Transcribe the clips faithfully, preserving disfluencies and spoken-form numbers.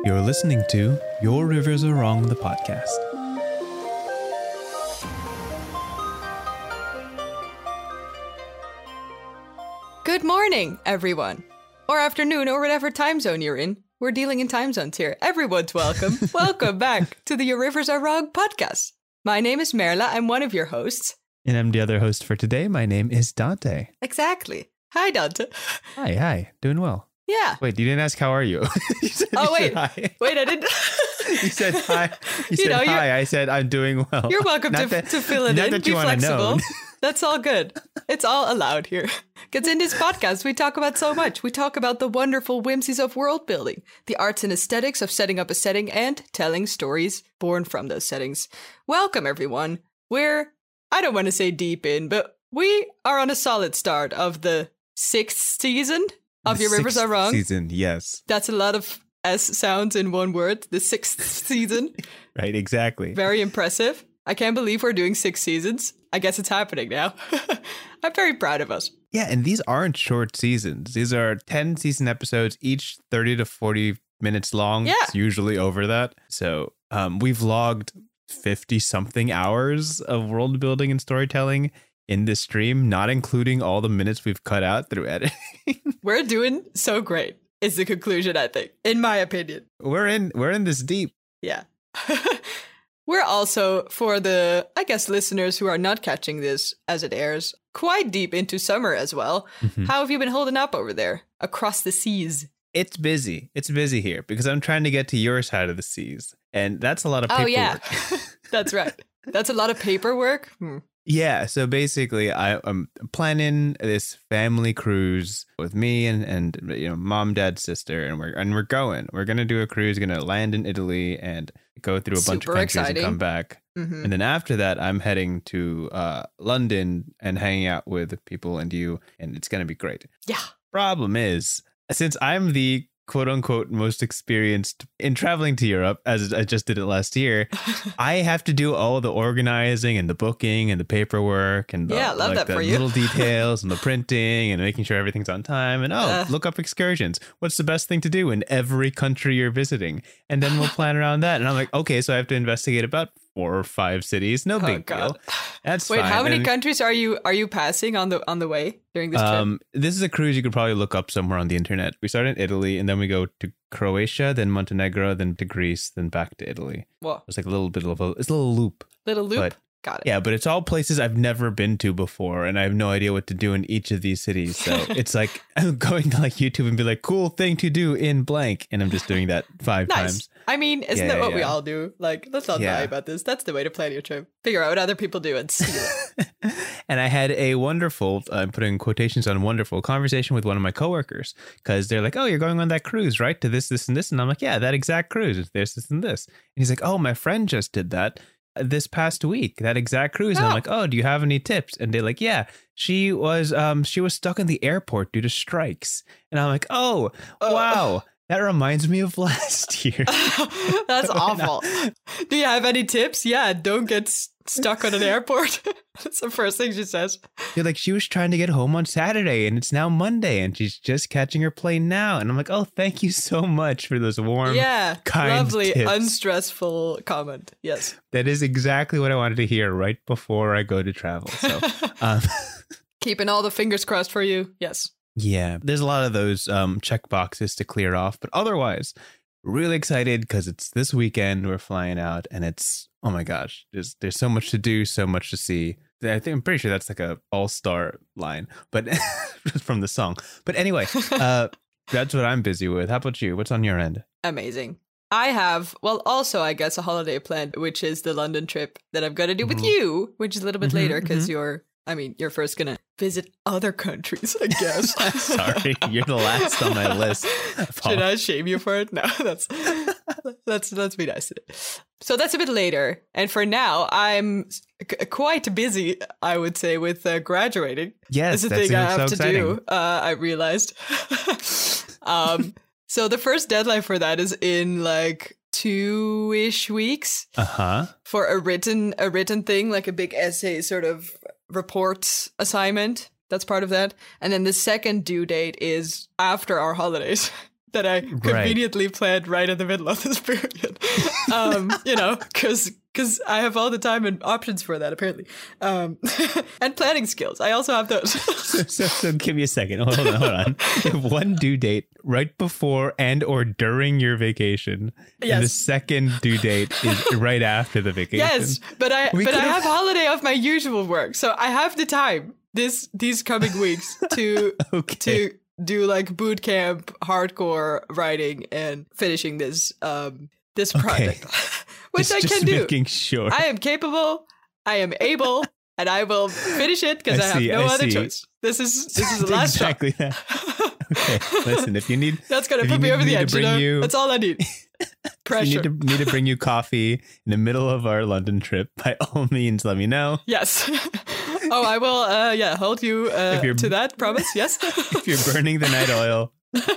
You're listening to Your Rivers Are Wrong, the podcast. Good morning, everyone. Or afternoon, or whatever time zone you're in. We're dealing in time zones here. Everyone's welcome. Welcome back to the Your Rivers Are Wrong podcast. My name is Merla. I'm one of your hosts. And I'm the other host for today. My name is Dante. Exactly. Hi, Dante. Hi, hi. Doing well. Yeah. Wait, you didn't ask how are you? you said, oh, you wait. Said hi. Wait, I didn't. You said hi. You, You said know, hi. I said I'm doing well. You're welcome Not to, that- to fill it not in. that Be you wanna flexible. know. That's all good. It's all allowed here. Because in this podcast, we talk about so much. We talk about the wonderful whimsies of world building, the arts and aesthetics of setting up a setting, and telling stories born from those settings. Welcome, everyone. We're, I don't want to say deep in, but we are on a solid start of the sixth season of The Your Rivers sixth Are Wrong. Season, yes. That's a lot of S sounds in one word. The sixth season. Right, exactly. Very impressive. I can't believe we're doing six seasons. I guess it's happening now. I'm very proud of us. Yeah, and these aren't short seasons. These are ten season episodes, each thirty to forty minutes long. Yeah. It's usually over that. So um, we've logged fifty something hours of world building and storytelling in this stream, not including all the minutes we've cut out through editing. We're doing so great, is the conclusion, I think, in my opinion. We're in we're in this deep. Yeah. We're also, for the, I guess, listeners who are not catching this as it airs, quite deep into summer as well. Mhm. How have you been holding up over there across the seas? It's busy. It's busy here because I'm trying to get to your side of the seas. And that's a lot of Oh, paperwork. yeah. That's right. That's a lot of paperwork. Hmm. Yeah, so basically, I, I'm planning this family cruise with me and, and you know mom, dad, sister, and we're and we're going. We're gonna do a cruise. Gonna land in Italy and go through a bunch Super of countries exciting. and come back. Mhm. And then after that, I'm heading to uh, London and hanging out with people and you, and it's gonna be great. Yeah. Problem is, since I'm the quote unquote most experienced in traveling to Europe, as I just did it last year, I have to do all the organizing and the booking and the paperwork and the, Yeah, love like that the for you. little details and the printing and making sure everything's on time. And oh, Uh. look up excursions. What's the best thing to do in every country you're visiting? And then we'll plan around that. And I'm like, okay, so I have to investigate about four or five cities. No Oh, big God. deal. That's Wait, fine. how many And- countries are you are you passing on the on the way during this trip? um, this is a cruise you could probably look up somewhere on the internet. We start in Italy and then we go to Croatia, then Montenegro, then to Greece, then back to Italy. Whoa, It's like a little bit of a, it's a little loop. little loop. But- Got it. Yeah, but it's all places I've never been to before, and I have no idea what to do in each of these cities. So it's like I'm going to like YouTube and be like, cool thing to do in blank. And I'm just doing that five Nice. times. I mean, isn't Yeah, that what we yeah. all do? Like, let's not Yeah. lie about this. That's the way to plan your trip. Figure out what other people do and steal it. And I had a wonderful, I'm putting quotations on wonderful, conversation with one of my coworkers because they're like, oh, you're going on that cruise, right? To this, this, and this. And I'm like, yeah, that exact cruise. It's this, this, and this. And he's like, oh, my friend just did that this past week, that exact cruise. And I'm Oh. like, oh, do you have any tips? And they're like, yeah, she was, um, she was stuck in the airport due to strikes. And I'm like, oh, Oh. wow. That reminds me of last year. That's awful. Do you have any tips? Yeah, don't get s- stuck on an airport. That's the first thing she says. They're like, she was trying to get home on Saturday and it's now Monday and she's just catching her plane now. And I'm like, oh, thank you so much for this warm. Yeah, kind lovely, tips. unstressful comment. Yes. That is exactly what I wanted to hear right before I go to travel. So, um, Keeping all the fingers crossed for you. Yes. yeah, there's a lot of those um, check boxes to clear off. But otherwise, really excited because it's this weekend. We're flying out and it's, oh my gosh, there's there's so much to do, so much to see. I think I'm pretty sure that's like a all-star line, but from the song. But anyway, uh, that's what I'm busy with. How about you? What's on your end? Amazing. I have, well, also, I guess, a holiday planned, which is the London trip that I'm going to do with Mhm. you, which is a little bit Mhm, later because mhm. you're, I mean, you're first going to visit other countries, I guess. Sorry, you're the last on my list. Should I shame you for it? No, that's, let's, let's be nice today. So that's a bit later. And for now, I'm c- quite busy, I would say, with uh, graduating. Yes, It's a that thing I seems have so to exciting. do, uh, I realized. um, so the first deadline for that is in like two-ish weeks Uh-huh. for a written a written thing, like a big essay sort of report assignment. That's part of that. And then the second due date is after our holidays. that I conveniently right. planned right in the middle of this period. um, you know, because because I have all the time and options for that, apparently. Um, and planning skills. I also have those. so, so, so give me a second. Hold on, hold on. You have one due date right before and or during your vacation. Yes. And the second due date is right after the vacation. Yes, but I we but I have holiday of my usual work. So I have the time this these coming weeks to okay. to do like boot camp, hardcore writing and finishing this um this project. Okay. Which just, I can just do. Making sure. I am capable, I am able, and I will finish it because I, I have see, no I other see. choice. This is this is the last exactly shot. That. Okay, listen, if you need That's gonna put me over the edge, you know? You, That's all I need. Pressure. If you need to, need to bring you coffee in the middle of our London trip, by all means let me know. Yes. Oh, I will uh yeah, hold you uh, to that promise, yes. If you're burning the night oil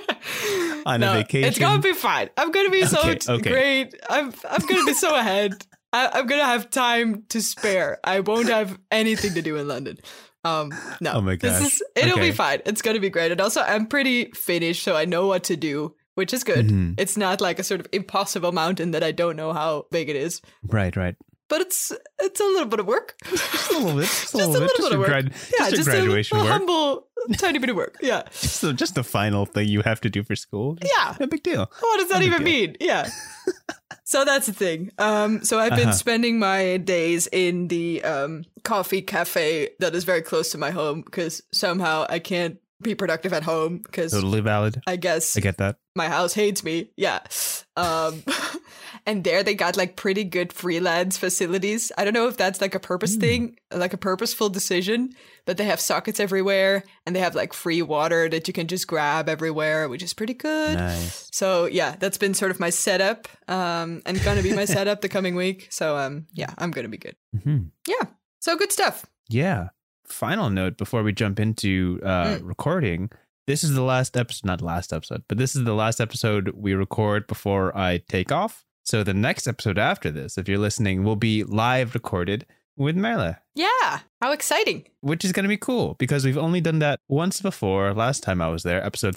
on no, a vacation. It's gonna be fine. I'm gonna be so okay, okay. great. I'm I'm gonna be so ahead. I, I'm gonna have time to spare. I won't have anything to do in London. Um, no, oh my gosh. This is, it'll okay. be fine. It's gonna be great. And also, I'm pretty finished, so I know what to do, which is good. Mm-hmm. It's not like a sort of impossible mountain that I don't know how big it is. Right, right. But it's it's a little bit of work. Just a little bit. Just a just little, a little bit. bit Just of work. Grad, yeah, just, just a graduation a, a work. humble, tiny bit of work. Yeah. Just the, just the final thing you have to do for school. Just yeah. No big deal. What does that no even mean? Yeah. So that's the thing. Um, so I've been uh-huh. spending my days in the um, coffee cafe that is very close to my home because somehow I can't be productive at home because totally valid. I guess I get that. My house hates me. Yeah. Um, and there they got like pretty good freelance facilities. I don't know if that's like a purpose mm. thing, like a purposeful decision, but they have sockets everywhere and they have like free water that you can just grab everywhere, which is pretty good. Nice. So yeah, that's been sort of my setup um, and gonna be my setup the coming week. So um, yeah, I'm gonna be good. Mm-hmm. Yeah. So good stuff. Yeah. Final note before we jump into uh, mm. recording. This is the last episode, not last episode, but this is the last episode we record before I take off. So the next episode after this, if you're listening, will be live recorded with Merle. Yeah. How exciting. Which is going to be cool because we've only done that once before. Last time I was there, episode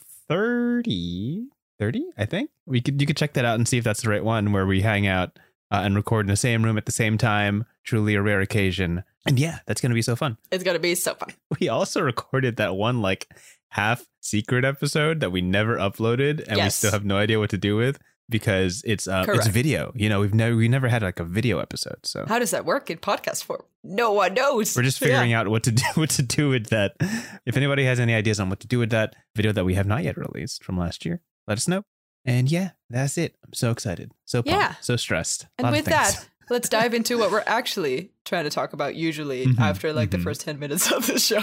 thirty, thirty, I think. We could You could check that out and see if that's the right one where we hang out uh, and record in the same room at the same time. Truly a rare occasion. And yeah, that's going to be so fun. It's going to be so fun. We also recorded that one like half secret episode that we never uploaded and yes. we still have no idea what to do with because it's uh, it's video. You know, we've never we never had like a video episode. So how does that work in podcast form? No one knows. We're just figuring yeah. out what to do what to do with that. If anybody has any ideas on what to do with that video that we have not yet released from last year, let us know. And yeah, that's it. I'm so excited. So pumped, yeah. so stressed. And with that, let's dive into what we're actually trying to talk about usually mm-hmm, after like mm-hmm. the first ten minutes of the show,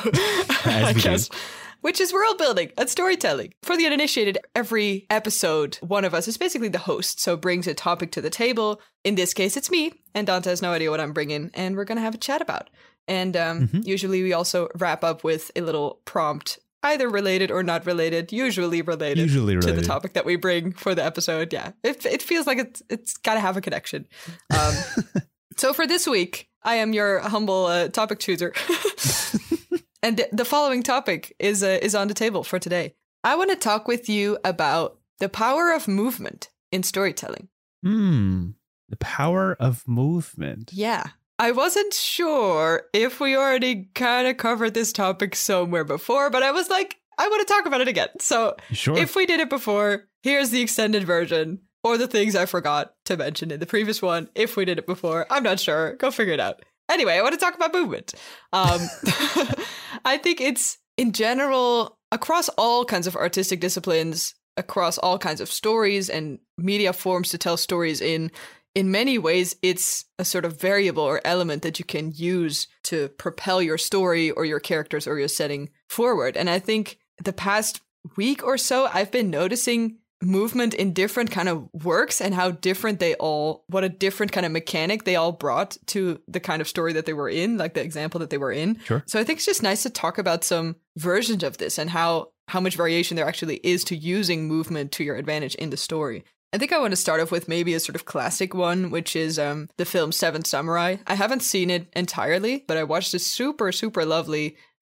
I guess, do. Which is world building and storytelling. For the uninitiated, every episode, one of us is basically the host, so brings a topic to the table. In this case, it's me, and Dante has no idea what I'm bringing, and we're going to have a chat about. And um, mm-hmm. usually we also wrap up with a little prompt, either related or not related, usually related, usually related. to the topic that we bring for the episode. Yeah, it, it feels like it's, it's got to have a connection. Um, so for this week, I am your humble uh, topic chooser. And th- the following topic is uh, is on the table for today. I want to talk with you about the power of movement in storytelling. Hmm, the power of movement. Yeah. I wasn't sure if we already kind of covered this topic somewhere before, but I was like, I want to talk about it again. So sure. If we did it before, here's the extended version or the things I forgot to mention in the previous one. If we did it before, I'm not sure. Go figure it out. Anyway, I want to talk about movement. Um, I think it's, in general, across all kinds of artistic disciplines, across all kinds of stories and media forms to tell stories in, in many ways, it's a sort of variable or element that you can use to propel your story or your characters or your setting forward. And I think the past week or so, I've been noticing movement in different kind of works and how different they all, what a different kind of mechanic they all brought to the kind of story that they were in, like the example that they were in. Sure. So I think it's just nice to talk about some versions of this and how, how much variation there actually is to using movement to your advantage in the story. I think I want to start off with maybe a sort of classic one, which is um, the film Seven Samurai. I haven't seen it entirely, but I watched a super, super lovely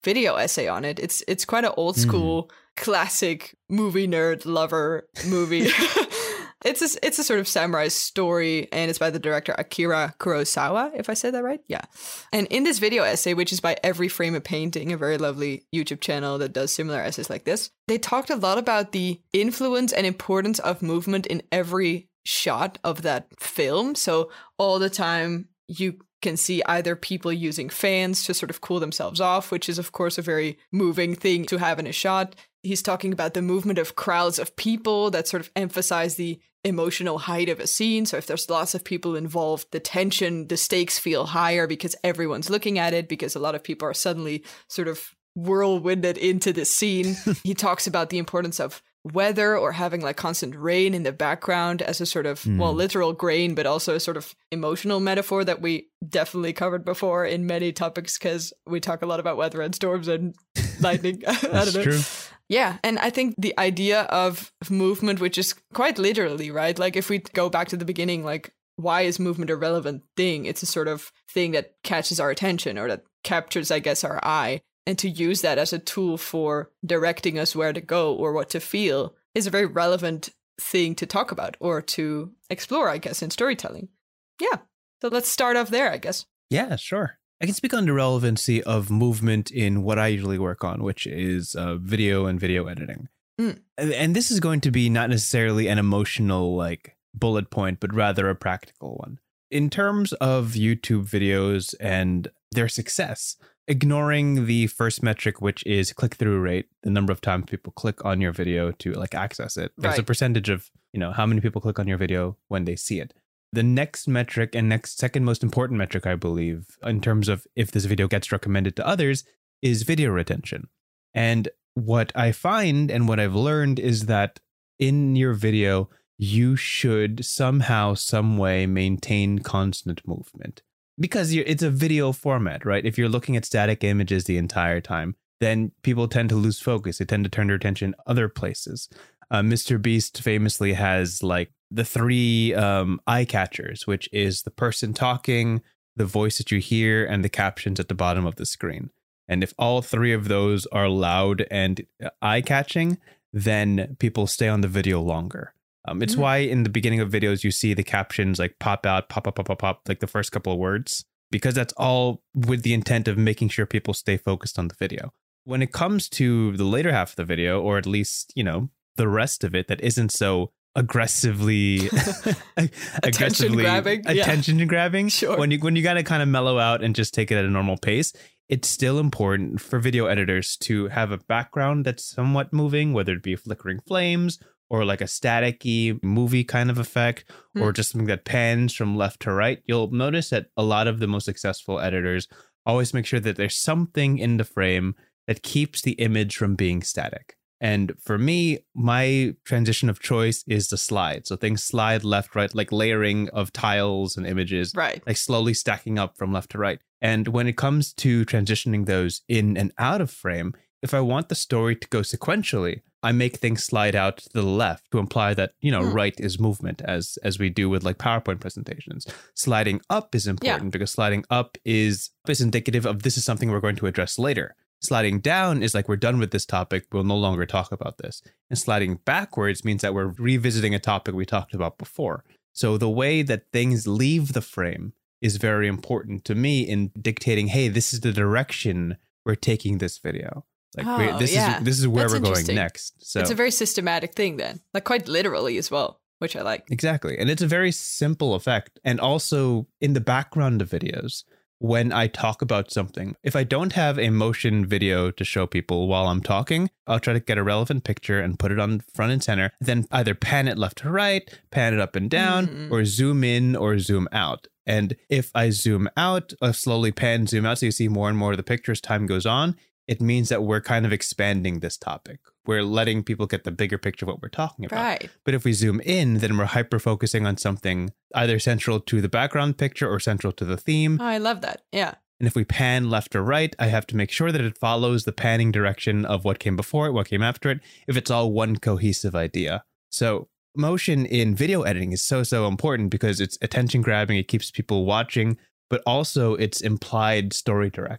video essay on it. It's it's quite an old school, mm. classic movie nerd lover movie. It's a, it's a sort of samurai story, and it's by the director Akira Kurosawa, if I said that right. Yeah. And in this video essay, which is by Every Frame a Painting, a very lovely YouTube channel that does similar essays like this, they talked a lot about the influence and importance of movement in every shot of that film. So all the time you can see either people using fans to sort of cool themselves off, which is, of course, a very moving thing to have in a shot. He's talking about the movement of crowds of people that sort of emphasize the emotional height of a scene. So if there's lots of people involved, the tension, the stakes feel higher because everyone's looking at it, because a lot of people are suddenly sort of whirlwinded into the scene. He talks about the importance of weather or having like constant rain in the background as a sort of, mm. well, literal grain, but also a sort of emotional metaphor that we definitely covered before in many topics, because we talk a lot about weather and storms and lightning. I don't know. True. Yeah, and I think the idea of movement, which is quite literally, right? Like if we go back to the beginning, like why is movement a relevant thing? It's a sort of thing that catches our attention or that captures, I guess, our eye. And to use that as a tool for directing us where to go or what to feel is a very relevant thing to talk about or to explore, I guess, in storytelling. Yeah, so let's start off there, I guess. Yeah, sure. I can speak on the relevancy of movement in what I usually work on, which is uh, video and video editing. Mm. And this is going to be not necessarily an emotional like bullet point, but rather a practical one. In terms of YouTube videos and their success, ignoring the first metric, which is click-through rate, the number of times people click on your video to like access it. There's right. a percentage of, you know, how many people click on your video when they see it. The next metric and next second most important metric, I believe, in terms of if this video gets recommended to others, is video retention. And what I find and what I've learned is that in your video, you should somehow, some way maintain constant movement. Because you're, it's a video format, right? If you're looking at static images the entire time, then people tend to lose focus. They tend to turn their attention other places. Uh, Mister Beast famously has like the three um, eye catchers, which is the person talking, the voice that you hear, and the captions at the bottom of the screen. And if all three of those are loud and eye catching, then people stay on the video longer. Um, it's mm-hmm. why in the beginning of videos, you see the captions like pop out, pop, pop, pop, pop, pop, like the first couple of words, because that's all with the intent of making sure people stay focused on the video. When it comes to the later half of the video, or at least, you know, the rest of it that isn't so aggressively aggressively grabbing. attention yeah. grabbing, sure. when you when you got to kind of mellow out and just take it at a normal pace, it's still important for video editors to have a background that's somewhat moving, whether it be flickering flames or like a static-y movie kind of effect, mm. or just something that pans from left to right. You'll notice that a lot of the most successful editors always make sure that there's something in the frame that keeps the image from being static. And for me, my transition of choice is the slide. So things slide left, right, like layering of tiles and images, right, like slowly stacking up from left to right. And when it comes to transitioning those in and out of frame, if I want the story to go sequentially, I make things slide out to the left to imply that, you know, mm. right is movement, as as we do with like PowerPoint presentations. Sliding up is important yeah. because sliding up is, is indicative of this is something we're going to address later. Sliding down is like we're done with this topic, we'll no longer talk about this. And sliding backwards means that we're revisiting a topic we talked about before. So the way that things leave the frame is very important to me in dictating, hey, this is the direction we're taking this video. Like oh, this yeah. is this is where That's we're going next. So it's a very systematic thing then, like quite literally as well, which I like. Exactly. And it's a very simple effect. And also in the background of videos, when I talk about something, if I don't have a motion video to show people while I'm talking, I'll try to get a relevant picture and put it on front and center, then either pan it left to right, pan it up and down, mm-hmm. or zoom in or zoom out. And if I zoom out, I slowly pan, zoom out, so you see more and more of the picture as time goes on, it means that we're kind of expanding this topic. We're letting people get the bigger picture of what we're talking about. Right. But if we zoom in, then we're hyper focusing on something either central to the background picture or central to the theme. Oh, I love that. Yeah. And if we pan left or right, I have to make sure that it follows the panning direction of what came before it, what came after it, if it's all one cohesive idea. So motion in video editing is so, so important because it's attention grabbing. It keeps people watching, but also it's implied story direction.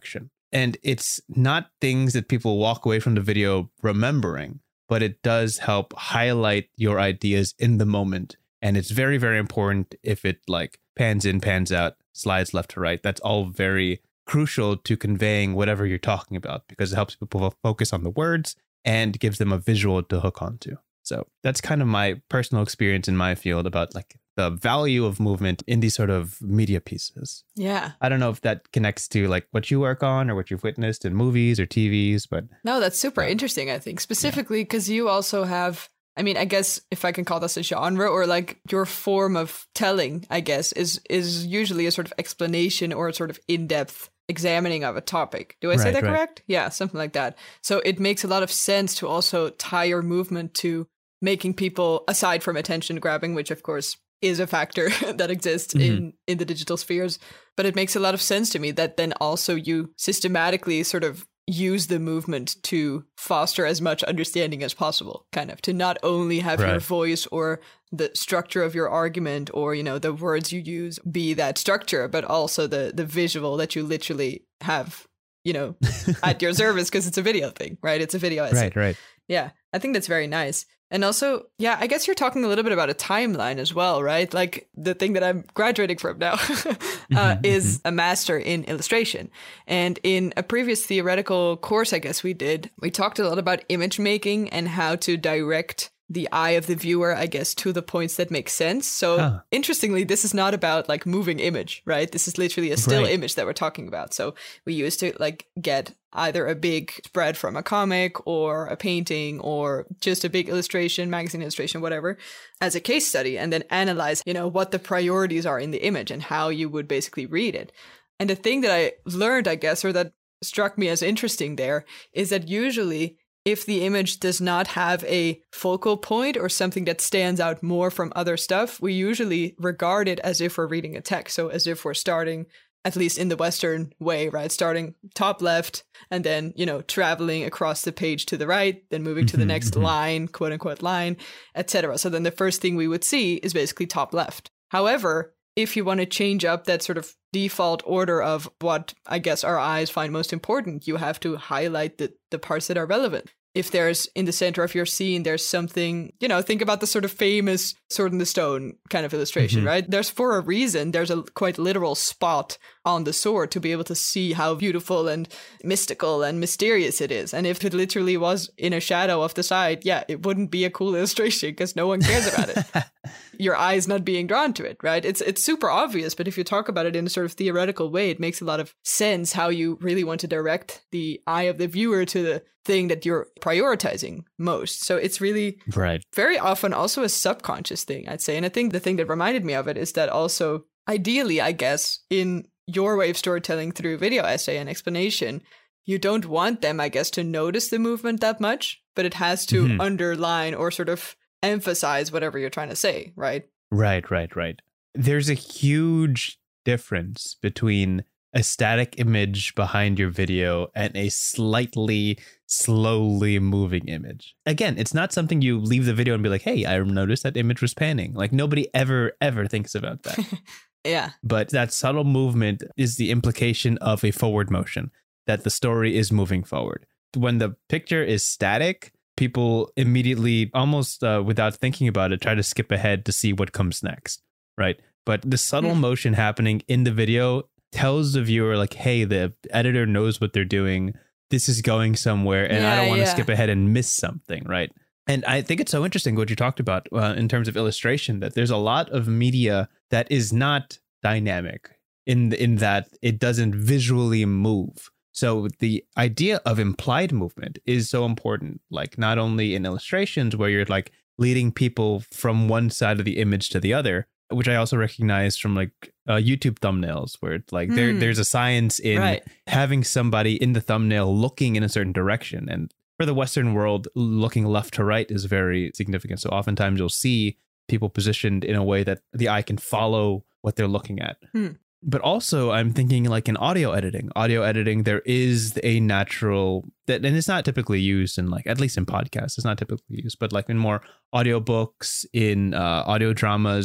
And it's not things that people walk away from the video remembering, but it does help highlight your ideas in the moment. And it's very, very important if it like pans in, pans out, slides left to right. That's all very crucial to conveying whatever you're talking about, because it helps people focus on the words and gives them a visual to hook onto. So that's kind of my personal experience in my field about like the value of movement in these sort of media pieces. Yeah. I don't know if that connects to like what you work on or what you've witnessed in movies or T Vs, but no, that's super uh, interesting, I think, specifically because yeah. you also have, I mean, I guess if I can call this a genre, or like your form of telling, I guess, is is usually a sort of explanation or a sort of in-depth examining of a topic. Do I say right, that right. correct? Yeah, something like that. So it makes a lot of sense to also tie your movement to making people, aside from attention grabbing, which of course is a factor that exists mm-hmm. in, in the digital spheres. But it makes a lot of sense to me that then also you systematically sort of use the movement to foster as much understanding as possible, kind of, to not only have right. your voice or the structure of your argument or, you know, the words you use be that structure, but also the the visual that you literally have, you know, at your service, because it's a video thing, right? It's a video essay. Right, right. Yeah, I think that's very nice. And also, yeah, I guess you're talking a little bit about a timeline as well, right? Like the thing that I'm graduating from now uh, mm-hmm, is mm-hmm. a master in illustration. And in a previous theoretical course, I guess we did, we talked a lot about image making and how to direct the eye of the viewer, I guess, to the points that make sense. So huh. interestingly, this is not about like moving image, right? This is literally a still right. image that we're talking about. So we used to like get either a big spread from a comic or a painting or just a big illustration, magazine illustration, whatever, as a case study, and then analyze, you know, what the priorities are in the image and how you would basically read it. And the thing that I learned, I guess, or that struck me as interesting there is that usually if the image does not have a focal point or something that stands out more from other stuff, we usually regard it as if we're reading a text. So as if we're starting, at least in the Western way, right? Starting top left and then, you know, traveling across the page to the right, then moving to the next line, quote unquote line, et cetera. So then the first thing we would see is basically top left. However, if you want to change up that sort of default order of what I guess our eyes find most important, you have to highlight the, the parts that are relevant. If there's in the center of your scene, there's something, you know, think about the sort of famous Sword in the Stone kind of illustration, mm-hmm. right? There's for a reason, there's a quite literal spot on the sword to be able to see how beautiful and mystical and mysterious it is. And if it literally was in a shadow of the side, yeah, it wouldn't be a cool illustration because no one cares about it. Your eye's not being drawn to it, right? It's it's super obvious, but if you talk about it in a sort of theoretical way, it makes a lot of sense how you really want to direct the eye of the viewer to the thing that you're prioritizing most. So it's really right. very often also a subconscious thing, I'd say. And I think the thing that reminded me of it is that also, ideally, I guess, in your way of storytelling through video essay and explanation, you don't want them, I guess, to notice the movement that much, but it has to mm-hmm. underline or sort of emphasize whatever you're trying to say, right? Right, right, right. There's a huge difference between a static image behind your video and a slightly slowly moving image. Again, it's not something you leave the video and be like, hey, I noticed that image was panning. Like nobody ever, ever thinks about that. Yeah. But that subtle movement is the implication of a forward motion, that the story is moving forward. When the picture is static, people immediately, almost uh, without thinking about it, try to skip ahead to see what comes next, right? But the subtle mm. motion happening in the video tells the viewer like, hey, the editor knows what they're doing. This is going somewhere and yeah, I don't want to yeah. skip ahead and miss something, right? And I think it's so interesting what you talked about uh, in terms of illustration, that there's a lot of media that is not dynamic in in that it doesn't visually move. So the idea of implied movement is so important, like not only in illustrations where you're like leading people from one side of the image to the other, which I also recognize from like uh, YouTube thumbnails, where it's like mm. there there's a science in right. having somebody in the thumbnail looking in a certain direction. And for the Western world, looking left to right is very significant. So oftentimes you'll see people positioned in a way that the eye can follow what they're looking at. Mm. But also I'm thinking like in audio editing, audio editing, there is a natural that, and it's not typically used in like, at least in podcasts, it's not typically used, but like in more audiobooks, in uh, audio dramas,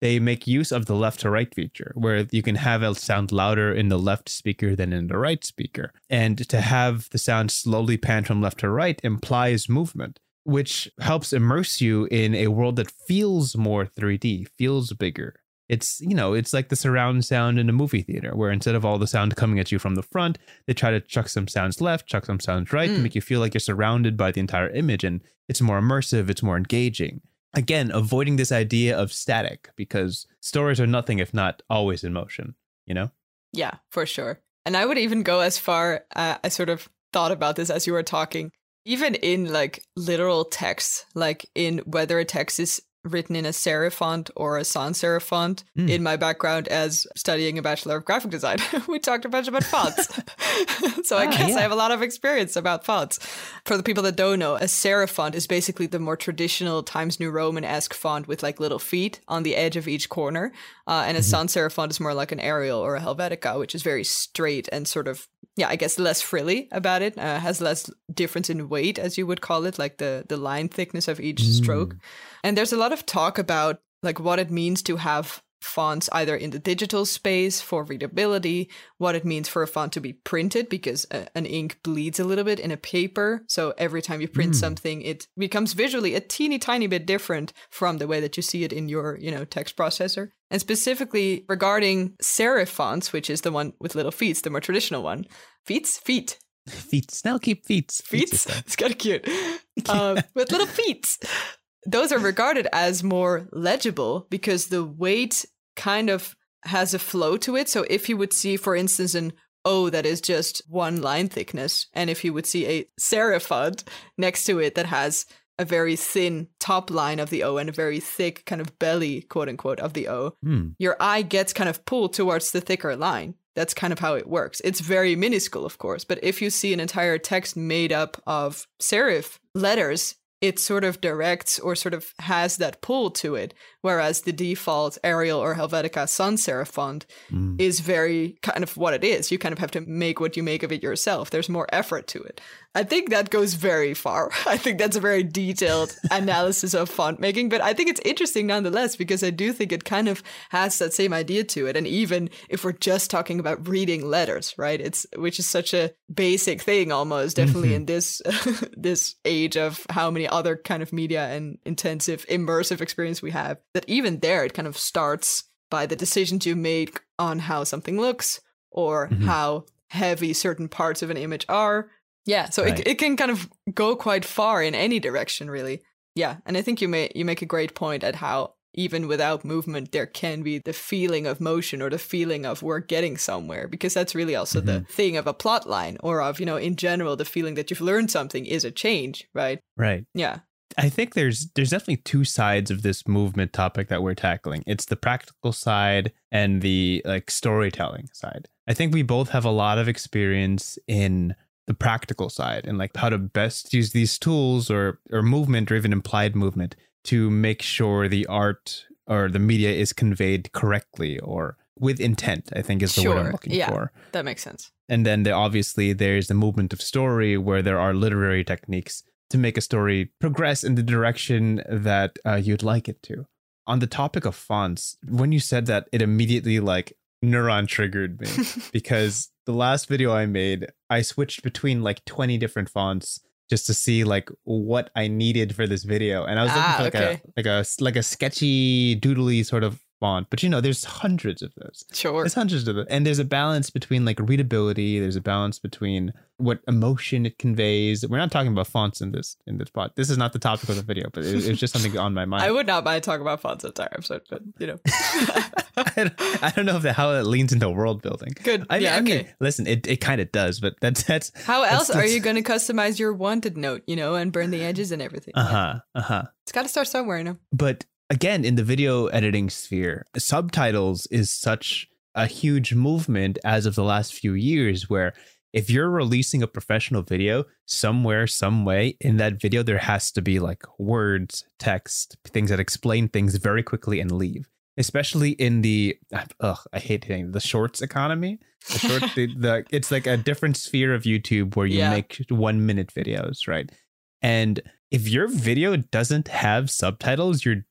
they make use of the left to right feature, where you can have it sound louder in the left speaker than in the right speaker. And to have the sound slowly pan from left to right implies movement, which helps immerse you in a world that feels more three D, feels bigger. It's, you know, it's like the surround sound in a movie theater, where instead of all the sound coming at you from the front, they try to chuck some sounds left, chuck some sounds right, mm. to make you feel like you're surrounded by the entire image. And it's more immersive, it's more engaging. Again, avoiding this idea of static, because stories are nothing if not always in motion, you know? Yeah, for sure. And I would even go as far, uh, I sort of thought about this as you were talking, even in like literal text, like in whether a text is written in a serif font or a sans serif font. Mm. In my background as studying a Bachelor of Graphic Design, we talked a bunch about fonts. So I ah, guess yeah. I have a lot of experience about fonts. For the people that don't know, a serif font is basically the more traditional Times New Roman-esque font with like little feet on the edge of each corner. Uh, and a mm-hmm. sans serif font is more like an Arial or a Helvetica, which is very straight and sort of, yeah, I guess less frilly about it. Uh, has less difference in weight, as you would call it, like the, the line thickness of each mm. stroke. And there's a lot of talk about like what it means to have fonts either in the digital space for readability, what it means for a font to be printed, because a, an ink bleeds a little bit in a paper. So every time you print mm. something, it becomes visually a teeny tiny bit different from the way that you see it in your, you know, text processor. And specifically regarding serif fonts, which is the one with little feet, the more traditional one. Feets? Feet. Feet. Snell keep feet. Feet? It's kind of cute. um, with little feet. Those are regarded as more legible because the weight kind of has a flow to it. So if you would see, for instance, an O that is just one line thickness, and if you would see a serif font next to it that has a very thin top line of the O and a very thick kind of belly, quote unquote, of the O, mm. your eye gets kind of pulled towards the thicker line. That's kind of how it works. It's very minuscule, of course, but if you see an entire text made up of serif letters, it sort of directs or sort of has that pull to it, whereas the default Arial or Helvetica sans serif font mm. is very kind of what it is. You kind of have to make what you make of it yourself. There's more effort to it. I think that goes very far. I think that's a very detailed analysis of font making, but I think it's interesting nonetheless, because I do think it kind of has that same idea to it. And even if we're just talking about reading letters, right, it's which is such a basic thing almost, definitely mm-hmm. in this this age of how many other kind of media and intensive immersive experience we have, that even there it kind of starts by the decisions you make on how something looks or mm-hmm. how heavy certain parts of an image are. Yeah, so right. it it can kind of go quite far in any direction, really. Yeah, and I think you may you make a great point at how even without movement, there can be the feeling of motion or the feeling of we're getting somewhere, because that's really also mm-hmm. the thing of a plot line, or of, you know, in general, the feeling that you've learned something is a change, right? Right. Yeah. I think there's there's definitely two sides of this movement topic that we're tackling. It's the practical side and the like storytelling side. I think we both have a lot of experience in the practical side and like how to best use these tools or or movement or even implied movement to make sure the art or the media is conveyed correctly or with intent, I think is the sure. word I'm looking yeah, for. That makes sense. And then there, obviously there's the movement of story where there are literary techniques to make a story progress in the direction that uh, you'd like it to. On the topic of fonts, when you said that, it immediately like neuron triggered me because the last video I made, I switched between like twenty different fonts just to see like what I needed for this video. And I was looking ah, for like okay. a like a like a sketchy doodly sort of font. But you know, there's hundreds of those. Sure. There's hundreds of them. And there's a balance between like readability. There's a balance between what emotion it conveys. We're not talking about fonts in this in this pod. This is not the topic of the video, but it, it was just something on my mind. I would not mind talking about fonts the entire episode, but you know. I, don't, I don't know if the, how it leans into world building. Good. I, yeah, I mean, okay. Listen, it, it kind of does, but that's that's how else that's, are that's, you going to customize your wanted note, you know, and burn the edges and everything? Uh-huh. Uh-huh. It's got to start somewhere, you know. But again, in the video editing sphere, subtitles is such a huge movement as of the last few years, where if you're releasing a professional video, somewhere, some way in that video, there has to be like words, text, things that explain things very quickly and leave. Especially in the, ugh, I hate saying the shorts economy. The short, the, the it's like a different sphere of YouTube where you yeah. make one minute videos, right? And if your video doesn't have subtitles, you're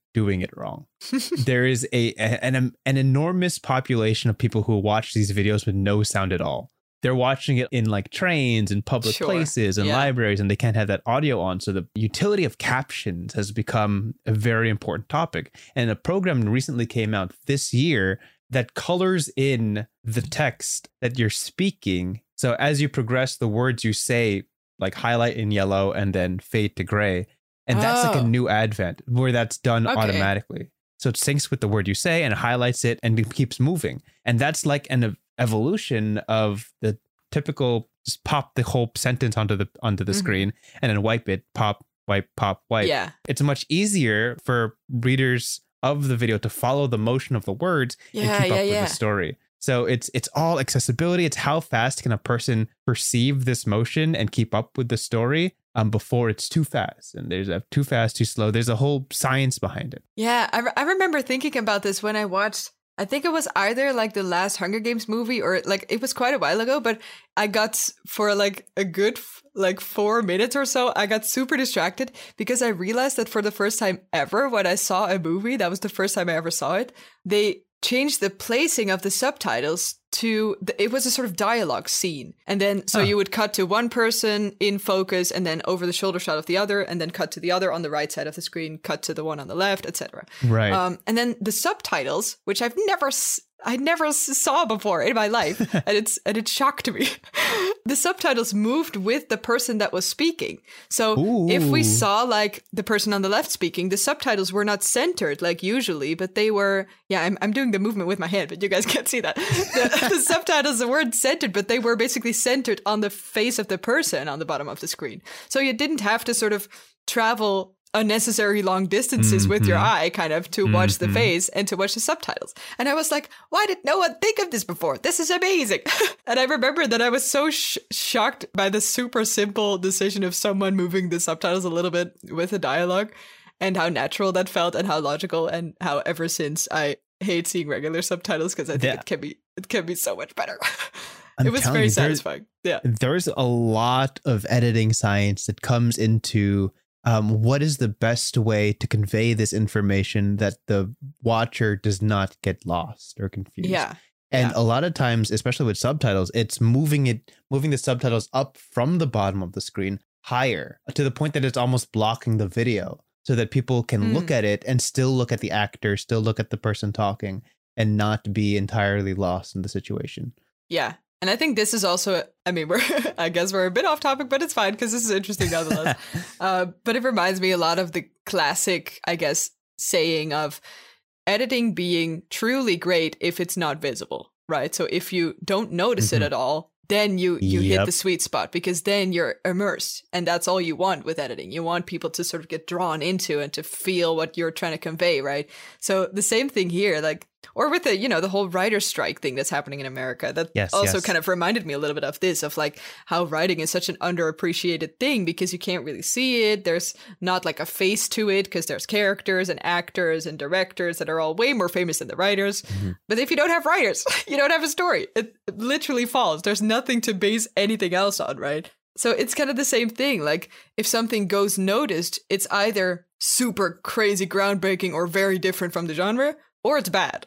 doing it wrong. There is a, a an an enormous population of people who watch these videos with no sound at all. They're watching it in like trains and public Sure. places and Yeah. libraries, and they can't have that audio on. So the utility of captions has become a very important topic. And a program recently came out this year that colors in the text that you're speaking. So as you progress, the words you say like highlight in yellow and then fade to gray. And that's like Oh. a new advent where that's done Okay. automatically. So it syncs with the word you say and highlights it and it keeps moving. And that's like an ev- evolution of the typical just pop the whole sentence onto the onto the Mhm. screen and then wipe it, pop, wipe, pop, wipe. Yeah. It's much easier for readers of the video to follow the motion of the words Yeah, and keep yeah, up with yeah. the story. So it's it's all accessibility. It's how fast can a person perceive this motion and keep up with the story um, before it's too fast. And there's a too fast, too slow. There's a whole science behind it. Yeah, I, re- I remember thinking about this when I watched, I think it was either like the last Hunger Games movie or like it was quite a while ago, but I got s- for like a good f- like four minutes or so, I got super distracted because I realized that for the first time ever, when I saw a movie, that was the first time I ever saw it, they changed the placing of the subtitles to the, it was a sort of dialogue scene, and then so Huh. you would cut to one person in focus and then over the shoulder shot of the other, and then cut to the other on the right side of the screen, cut to the one on the left, etc. Right. Um, and then the subtitles, which I've never s- I never s- saw before in my life, and it's and it shocked me. The subtitles moved with the person that was speaking. So if we Ooh. saw like the person on the left speaking, the subtitles were not centered like usually, but they were. Yeah, I'm I'm doing the movement with my hand, but you guys can't see that. The, the subtitles weren't centered, but they were basically centered on the face of the person on the bottom of the screen. So you didn't have to sort of travel unnecessary long distances with your Mhm. eye kind of to watch the Mhm. face and to watch the subtitles. And I was like, why did no one think of this before? This is amazing. And I remember that I was so sh- shocked by the super simple decision of someone moving the subtitles a little bit with the dialogue and how natural that felt and how logical, and how ever since I hate seeing regular subtitles because I think Yeah. it can be it can be so much better. I'm It was telling very you, there's- satisfying. Yeah. There's a lot of editing science that comes into um, what is the best way to convey this information that the watcher does not get lost or confused. Yeah. And yeah. a lot of times, especially with subtitles, it's moving it, moving the subtitles up from the bottom of the screen higher to the point that it's almost blocking the video so that people can Mm. look at it and still look at the actor, still look at the person talking and not be entirely lost in the situation. Yeah. And I think this is also, I mean, we're, I guess we're a bit off topic, but it's fine because this is interesting nonetheless. uh, but it reminds me a lot of the classic, I guess, saying of editing being truly great if it's not visible, right? So if you don't notice Mhm. it at all, then you, you hit Yep. the sweet spot because then you're immersed. And that's all you want with editing. You want people to sort of get drawn into and to feel what you're trying to convey, right? So the same thing here, like, or with the, you know, the whole writer's strike thing that's happening in America. That Yes, also yes. kind of reminded me a little bit of this, of like how writing is such an underappreciated thing because you can't really see it. There's not like a face to it because there's characters and actors and directors that are all way more famous than the writers. Mhm. But if you don't have writers, you don't have a story. It literally falls. There's nothing to base anything else on, right? So it's kind of the same thing. Like if something goes noticed, it's either super crazy groundbreaking or very different from the genre, or it's bad.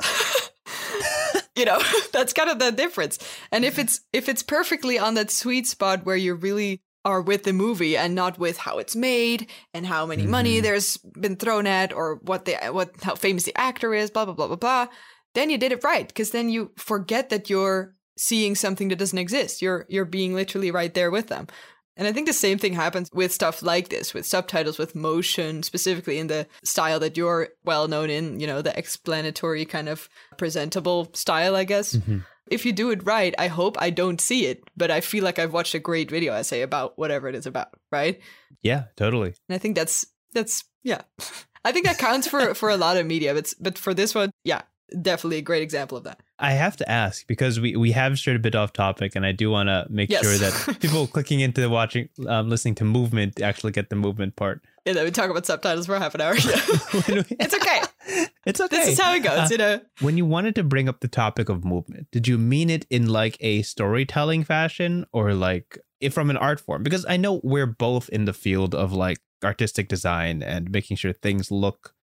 You know, that's kind of the difference. And if it's if it's perfectly on that sweet spot where you really are with the movie and not with how it's made and how many money Mhm. there's been thrown at or what the what how famous the actor is, blah blah blah blah blah, then you did it right because then you forget that you're seeing something that doesn't exist. You're you're being literally right there with them. And I think the same thing happens with stuff like this, with subtitles, with motion, specifically in the style that you're well known in, you know, the explanatory kind of presentable style, I guess. Mhm. If you do it right, I hope I don't see it, but I feel like I've watched a great video essay about whatever it is about, right? Yeah, totally. And I think that's, that's, yeah. I think that counts for, for a lot of media, but, but for this one, yeah, definitely a great example of that. I have to ask because we, we have strayed a bit off topic, and I do want to make Yes. sure that people clicking into the watching, um, listening to movement actually get the movement part. And then we talk about subtitles for half an hour. Yeah. When we- It's okay. It's okay. This is how it goes, Uh, you know? When you wanted to bring up the topic of movement, did you mean it in like a storytelling fashion or like if from an art form? Because I know we're both in the field of like artistic design and making sure things look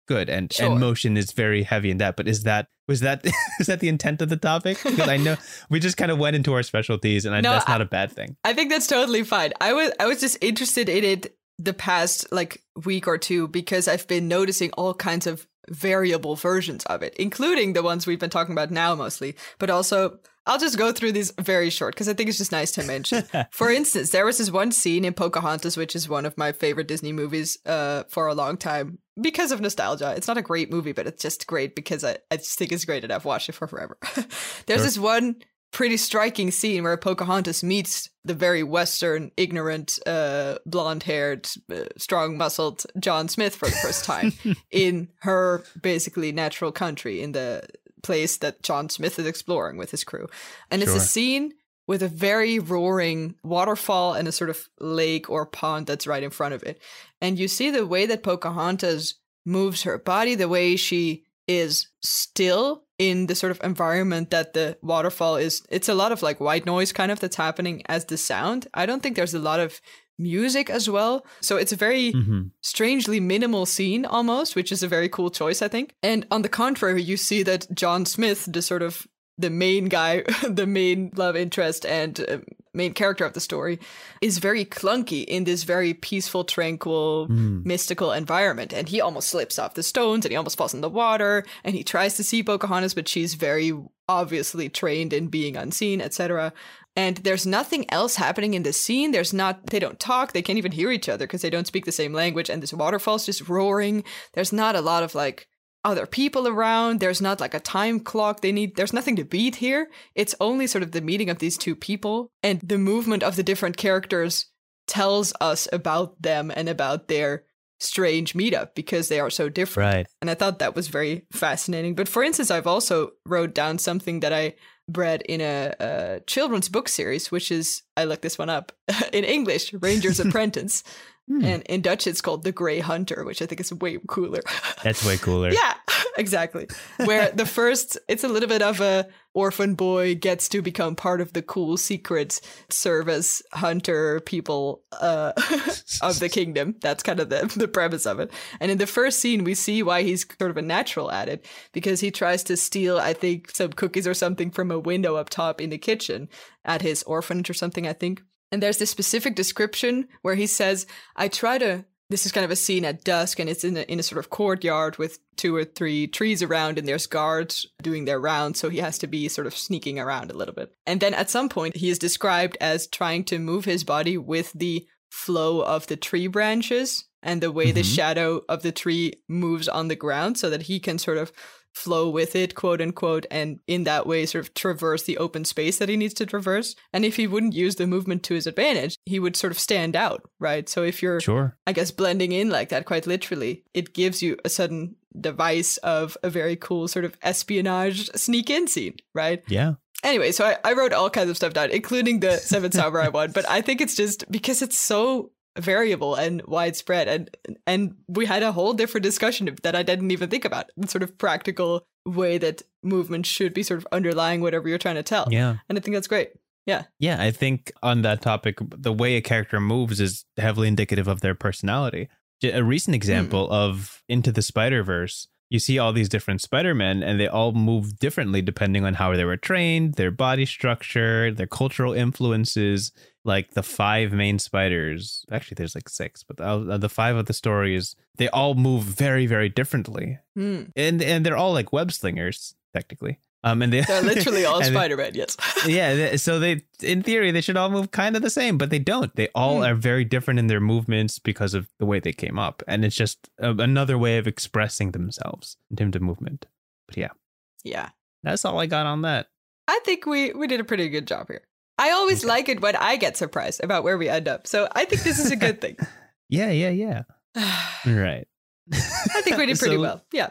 good, and Sure. and motion is very heavy in that. But is that was that is that the intent of the topic? Because I know we just kind of went into our specialties, and I, No, that's not I- a bad thing. I think that's totally fine. I was I was just interested in it the past like week or two because I've been noticing all kinds of variable versions of it, including the ones we've been talking about now mostly, but also I'll just go through these very short because I think it's just nice to mention. For instance, there was this one scene in Pocahontas, which is one of my favorite Disney movies uh, for a long time because of nostalgia. It's not a great movie, but it's just great because I, I just think it's great and I've watched it for forever. There's Sure. this one pretty striking scene where Pocahontas meets the very Western, ignorant, uh, blonde-haired, uh, strong-muscled John Smith for the first time in her basically natural country, in the place that John Smith is exploring with his crew. And it's a Sure. scene with a very roaring waterfall and a sort of lake or pond that's right in front of it. And you see the way that Pocahontas moves her body, the way she is still in the sort of environment that the waterfall is. It's a lot of like white noise kind of that's happening as the sound. I don't think there's a lot of music as well. So it's a very Mhm. strangely minimal scene almost, which is a very cool choice, I think. And on the contrary, you see that John Smith, the sort of the main guy, the main love interest and uh, main character of the story, is very clunky in this very peaceful, tranquil, Mm. mystical environment. And he almost slips off the stones and he almost falls in the water and he tries to see Pocahontas, but she's very obviously trained in being unseen, et cetera. And there's nothing else happening in the scene. There's not, they don't talk. They can't even hear each other because they don't speak the same language. And this waterfall's just roaring. There's not a lot of like other people around. There's not like a time clock they need. There's nothing to beat here. It's only sort of the meeting of these two people, and the movement of the different characters tells us about them and about their strange meetup because they are so different. Right. And I thought that was very fascinating. But for instance, I've also wrote down something that I read in a, a children's book series, which is, I looked this one up, in English, Ranger's Apprentice. Hmm. And in Dutch, it's called The Grey Hunter, which I think is way cooler. That's way cooler. Yeah, exactly. Where the first, it's a little bit of a orphan boy gets to become part of the cool secret service hunter people uh, of the kingdom. That's kind of the, the premise of it. And in the first scene, we see why he's sort of a natural at it, because he tries to steal, I think, some cookies or something from a window up top in the kitchen at his orphanage or something, I think. And there's this specific description where he says, I try to, this is kind of a scene at dusk, and it's in a, in a sort of courtyard with two or three trees around, and there's guards doing their rounds, so he has to be sort of sneaking around a little bit. And then at some point, he is described as trying to move his body with the flow of the tree branches and the way mm-hmm. the shadow of the tree moves on the ground so that he can sort of flow with it, quote unquote, and in that way sort of traverse the open space that he needs to traverse. And if he wouldn't use the movement to his advantage, he would sort of stand out, right? So if you're, sure. I guess, blending in like that quite literally, it gives you a sudden device of a very cool sort of espionage sneak in scene, right? Yeah. Anyway, so I, I wrote all kinds of stuff down, including the Seven Samurai one, but I think it's just because it's so variable and widespread, and and we had a whole different discussion that I didn't even think about, the sort of practical way that movement should be sort of underlying whatever you're trying to tell. Yeah. And I think that's great. Yeah. Yeah, I think on that topic, the way a character moves is heavily indicative of their personality. A recent example mm. of Into the Spider-Verse, you see all these different Spider-Men and they all move differently depending on how they were trained, their body structure, their cultural influences. Like the five main spiders, actually there's like six, but the, the five of the stories, they all move very, very differently. Mm. And and they're all like web slingers, technically. Um, and they, They're literally all Spider-Man, yes. Yeah, so they, in theory, they should all move kind of the same, but they don't. They all mm. are very different in their movements because of the way they came up. And it's just a, another way of expressing themselves in terms of movement. But yeah. Yeah. That's all I got on that. I think we, we did a pretty good job here. I always okay. like it when I get surprised about where we end up. So I think this is a good thing. yeah, yeah, yeah. Right. I think we did pretty so, well. Yeah.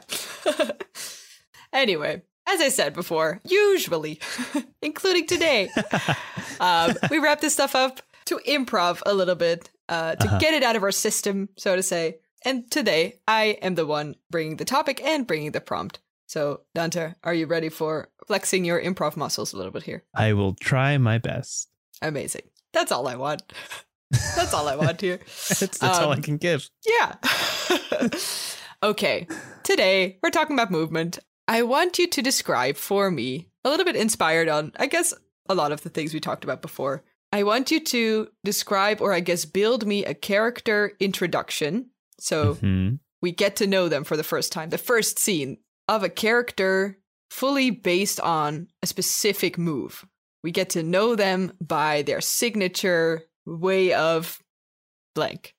Anyway, as I said before, usually, including today, um, we wrap this stuff up to improv a little bit, uh, to uh-huh. get it out of our system, so to say. And today, I am the one bringing the topic and bringing the prompt. So, Dante, are you ready for flexing your improv muscles a little bit here? I will try my best. Amazing. That's all I want. That's all I want here. that's that's um, all I can give. Yeah. Okay, today we're talking about movement. I want you to describe for me, a little bit inspired on, I guess, a lot of the things we talked about before. I want you to describe, or I guess build me a character introduction. So Mhm. we get to know them for the first time. The first scene of a character fully based on a specific move. We get to know them by their signature way of blank.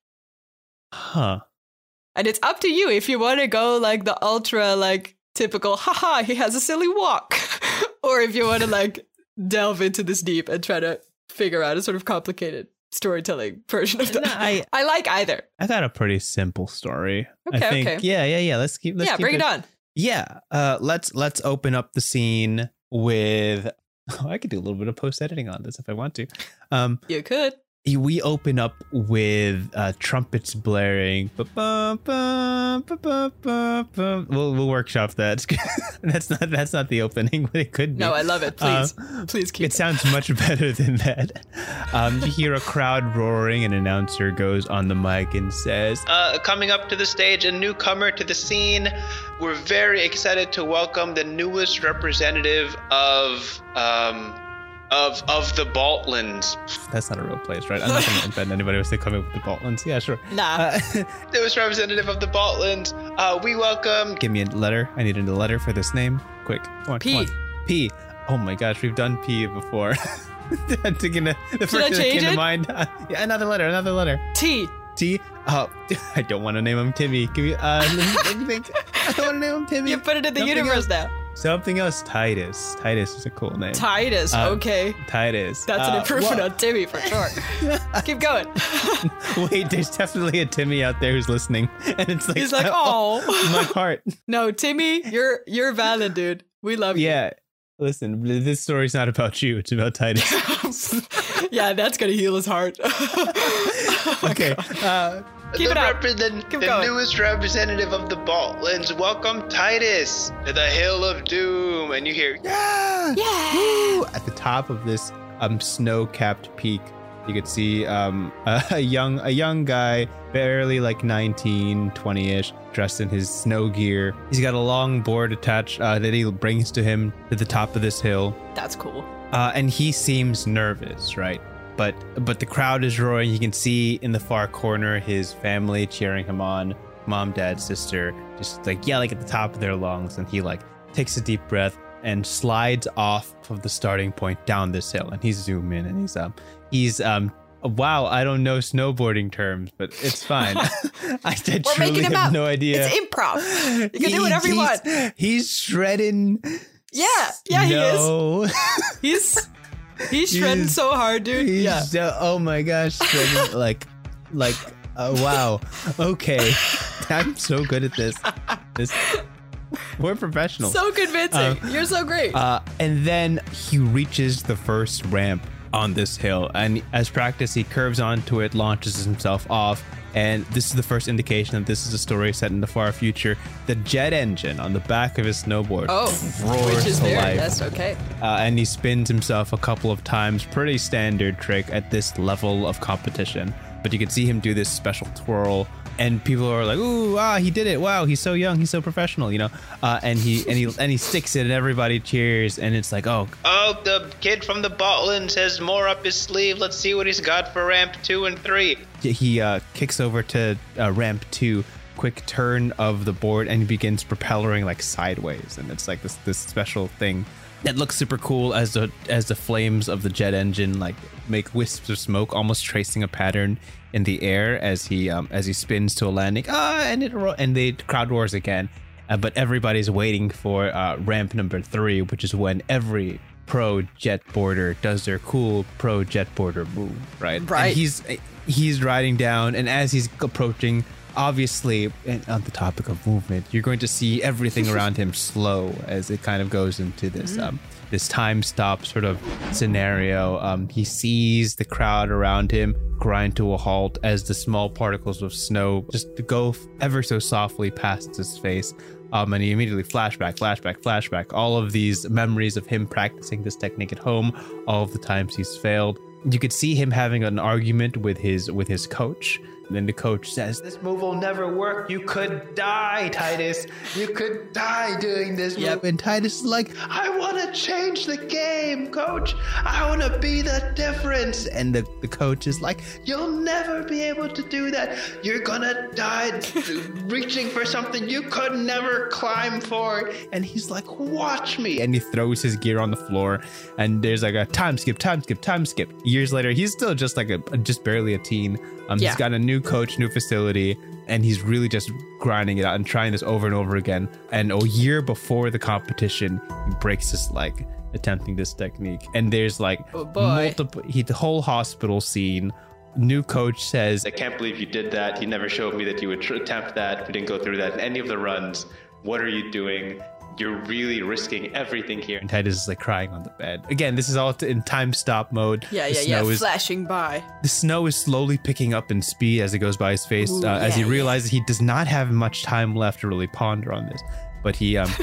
Huh. And it's up to you if you want to go like the ultra, like typical, haha, he has a silly walk. Or if you want to like delve into this deep and try to figure out a sort of complicated storytelling version of that. No, I- I like either. I got a pretty simple story. Okay, I think. okay. Yeah, yeah, yeah. Let's keep. Let's yeah, keep bring it on. Yeah. Uh, let's let's open up the scene with. Oh, I could do a little bit of post editing on this if I want to. Um, You could. we open up with uh, trumpets blaring. Ba-bum, bum, ba-bum, bum, bum. We'll we'll workshop that. that's not that's not the opening, but it could be. No, I love it. Please. Uh, Please keep It sounds much better than that. Um, you hear a crowd roaring. An announcer goes on the mic and says, Uh, coming up to the stage, a newcomer to the scene. We're very excited to welcome the newest representative of um, of of the Baltlands. "That's not a real place, right?" I'm not going to offend anybody if they come up with the Baltlands. Yeah, sure. Nah. Uh, Newest representative of the Baltlands. Uh, we welcome. give me a letter. I need a letter for this name. Quick. Come on, P. come on. P. Oh my gosh, we've done P before. I'm thinking of the first I thing that change came it? to mind. Uh, yeah, another letter. Another letter. T. T. Oh, I don't want to name him Timmy. Give me. Uh, let me think. I don't want to name him Timmy. You put it in the Something universe else. now. Something else. Titus. Titus is a cool name. Titus. Uh, okay. Titus. That's an Uh, improvement wha- on Timmy for sure. Keep going. Wait, there's definitely a Timmy out there who's listening, and it's like, He's like, oh, oh. my heart. No, Timmy, you're you're valid, dude. We love you. Yeah, listen, this story's not about you; it's about Titus. Yeah, that's gonna heal his heart. Okay, uh, Keep the it up. repre- the, Keep the going. newest representative of the Baltlands. Welcome Titus to the Hill of Doom. And you hear, yeah, Yeah. woo! At the top of this um snow-capped peak, you could see um a, a young a young guy, barely like nineteen, twenty-ish, dressed in his snow gear. He's got a long board attached uh, that he brings to him to the top of this hill. That's cool. Uh, and he seems nervous, right? But but the crowd is roaring. You can see in the far corner his family cheering him on. Mom, dad, sister, just like yelling at the top of their lungs. And he like takes a deep breath and slides off of the starting point down this hill. And he's zoom in and he's um he's um wow, I don't know snowboarding terms, but it's fine. I, I We're truly making him have up. no idea. It's improv. You can do whatever you He's- want. He's shredding. Yeah, yeah, he is. no. He's he's shredding He's- so hard, dude. He's Yeah. so- oh my gosh, shredding, like, like, uh, wow. Okay, I'm so good at this. This, we're professionals. So convincing. Um, You're so great. Uh, and then he reaches the first ramp on this hill, and as practice, he curves onto it, launches himself off. And this is the first indication that this is a story set in the far future. The jet engine on the back of his snowboard oh, roars which is to there. life. That's okay. Uh, and he spins himself a couple of times. Pretty standard trick at this level of competition. But you can see him do this special twirl, and people are like, "Ooh, ah, he did it! Wow, he's so young, he's so professional," you know. Uh, and he and he and he sticks it, and everybody cheers, and it's like, "Oh, oh, the kid from the Baltlands has more up his sleeve. Let's see what he's got for ramp two and three. he uh, kicks over to uh, ramp two." Quick turn of the board, and he begins propelling like sideways, and it's like this this special thing that looks super cool as the as the flames of the jet engine like make wisps of smoke, almost tracing a pattern in the air as he um, as he spins to a landing. Ah, and it ro- and the crowd roars again, uh, but everybody's waiting for uh, ramp number three, which is when every pro jet boarder does their cool pro jet boarder move, right? Right. And he's he's riding down, and as he's approaching. Obviously, and on the topic of movement, you're going to see everything around him slow as it kind of goes into this um, this time stop sort of scenario. Um, he sees the crowd around him grind to a halt as the small particles of snow just go ever so softly past his face. Um, and he immediately flashback, flashback, flashback. All of these memories of him practicing this technique at home, all of the times he's failed. You could see him having an argument with his with his coach, then the coach says, "This move will never work. You could die, Titus. You could die doing this yep. move." And Titus is like, "I want to change the game, coach. I want to be the difference." And the, the coach is like, "You'll never be able to do that. You're gonna die reaching for something you could never climb for." And he's like, "Watch me." And he throws his gear on the floor, and there's like a time skip, time skip, time skip. Years later, he's still just like a just barely a teen. Um, Yeah. He's got a new coach, new facility, and he's really just grinding it out and trying this over and over again. And a year before the competition, he breaks his leg attempting this technique. And there's like Oh, boy. multiple, he, the whole hospital scene. New coach says, "I can't believe you did that. You never showed me that you would tr- attempt that. We didn't go through that in any of the runs. What are you doing? You're really risking everything here." and Titus is like crying on the bed. Again, this is all in time stop mode. Yeah, The yeah, yeah. snow is- Flashing by. The snow is slowly picking up in speed as it goes by his face, Ooh, uh, as he yeah, realizes he does not have much time left to really ponder on this. But he, um,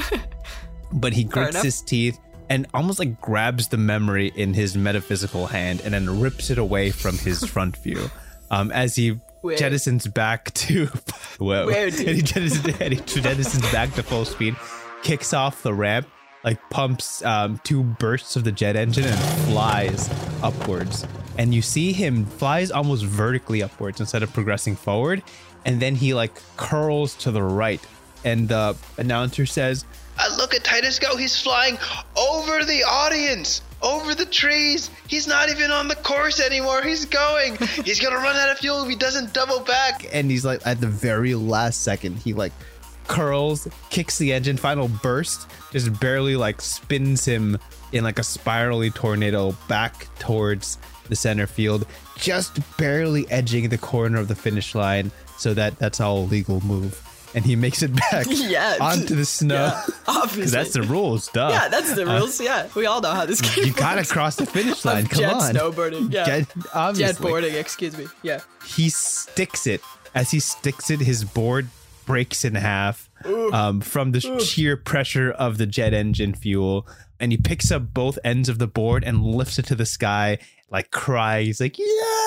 but he Fair grits enough. his teeth and almost like grabs the memory in his metaphysical hand and then rips it away from his front view. Um, as he Weird. jettisons back to, whoa, Weird. and he jettisons, and he jettisons back to full speed, kicks off the ramp, like pumps um, two bursts of the jet engine and flies upwards. And you see him flies almost vertically upwards instead of progressing forward. And then he like curls to the right. And the announcer says, Uh, look at Titus go. He's flying over the audience, over the trees. He's not even on the course anymore. He's going. He's going to run out of fuel if he doesn't double back. and he's like at the very last second, he like curls, kicks the engine, final burst, just barely like spins him in like a spirally tornado back towards the center field, just barely edging the corner of the finish line. So that that's all a legal move. And he makes it back Yeah. onto the snow. Yeah, obviously. Because that's the rules, duh. Yeah, that's the rules. Yeah, we all know how this game You gotta works. cross the finish line. Of Come jet on. snowboarding. Yeah. Jet, obviously. Jetboarding, excuse me. Yeah. He sticks it. As he sticks it, his board breaks in half um, from the sheer pressure of the jet engine fuel. And he picks up both ends of the board and lifts it to the sky, like crying. He's like,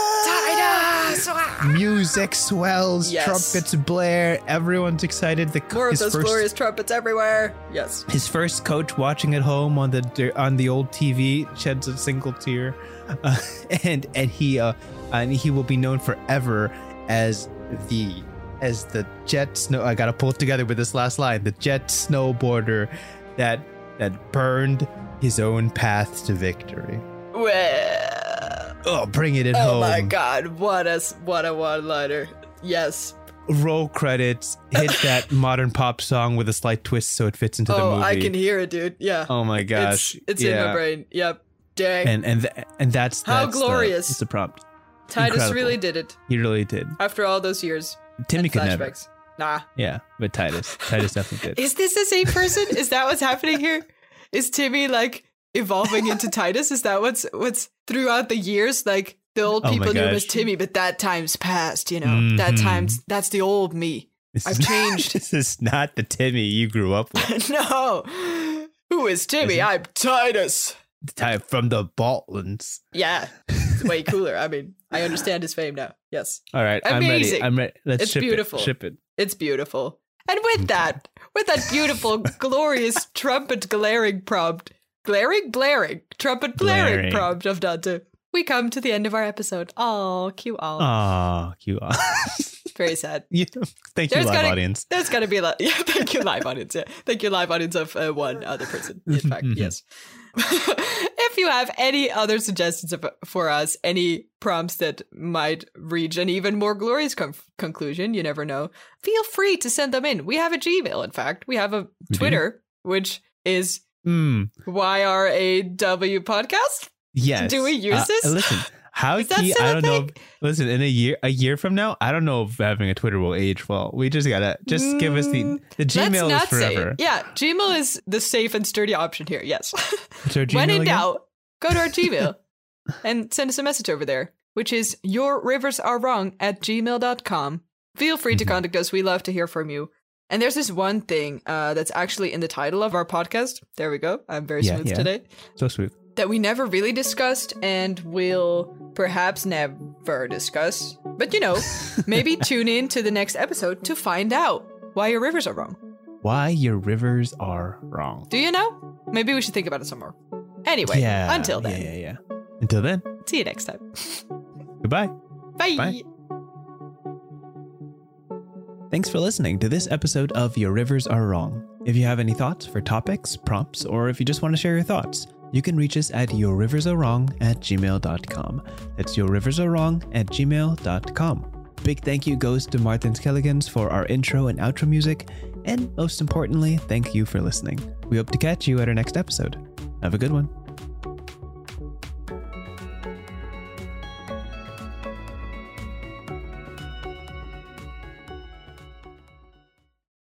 yeah! Titus! Music swells, Yes. trumpets blare, everyone's excited. The More of his those first, glorious trumpets everywhere. Yes. his first coach watching at home on the on the old T V sheds a single tear, uh, and and he uh, and he will be known forever as the as the jet snow. I gotta pull it together with this last line: the jet snowboarder that that burned his own path to victory. Well, Oh, bring it at oh home! my God! What a s- what a one-liner. Yes. Roll credits. Hit that modern pop song with a slight twist so it fits into the Oh, movie. I can hear it, dude. Yeah. Oh my gosh! It's, it's in Yeah. my brain. Yep. Dang. And and th- and that's How that's the- glorious. it's the prompt. Titus incredible. really did it He really did. after all those years. Timmy and could never. flashbacks. Nah. Yeah, but Titus, Titus definitely did. Is this the same person? Is that what's happening here? Is Timmy like evolving into Titus? Is that what's what's throughout the years? Like the old Oh my people knew him gosh. as Timmy, but that time's past, you know. That Mhm. time's that's the old me. This I've is- changed. This is not the Timmy you grew up with. No. Who is Timmy? Is it? I'm Titus. The type from the Baltlands. Yeah. It's way cooler. I mean, I understand his fame now. Yes. All right, Amazing. I'm ready. I'm ready. Let's It's ship beautiful. it. Ship it. It's beautiful. And with that, with that beautiful, glorious trumpet glaring prompt, glaring, blaring, trumpet blaring, Blaring. prompt of Dante, we come to the end of our episode. Oh, cue all. Aw, you are. Very sad. Yeah, thank you, There's live gotta- audience. There's got to be a lot. Yeah, thank you, live audience. Yeah, thank you, live audience of uh, one other person. In fact, yes. If you have any other suggestions of, for us, any prompts that might reach an even more glorious com- conclusion, you never know, feel free to send them in. We have a Gmail, in fact. We have a do? Twitter, which is Mm, Y R A W podcast. yes. Do we use Uh, this? Listen, how Is that key? still I a don't know. thing? If, listen, in a year, a year from now, I don't know if having a Twitter will age well. We just gotta just give us the the Let's Gmail is not say forever. it. Yeah, Gmail is the safe and sturdy option here. Yes. What's our When Gmail in again? doubt, go to our Gmail and send us a message over there, which is yourriversarewrong at gmail dot com. Feel free to Mhm. contact us. We love to hear from you. And there's this one thing uh, that's actually in the title of our podcast. There we go. I'm very Yeah, smooth yeah. today. So sweet. that we never really discussed and will perhaps never discuss. But you know, maybe tune in to the next episode to find out why your rivers are wrong. Why your rivers are wrong. Do you know? Maybe we should think about it some more. Anyway, Yeah, until then. Yeah, yeah, yeah. Until then, See you next time. goodbye. Bye. Bye. Thanks for listening to this episode of Your Rivers Are Wrong. If you have any thoughts for topics, prompts, or if you just want to share your thoughts, you can reach us at yourriversarewrong at gmail dot com. That's yourriversarewrong at gmail dot com. Big thank you goes to Martin Skelligans for our intro and outro music, and most importantly, thank you for listening. We hope to catch you at our next episode. Have a good one.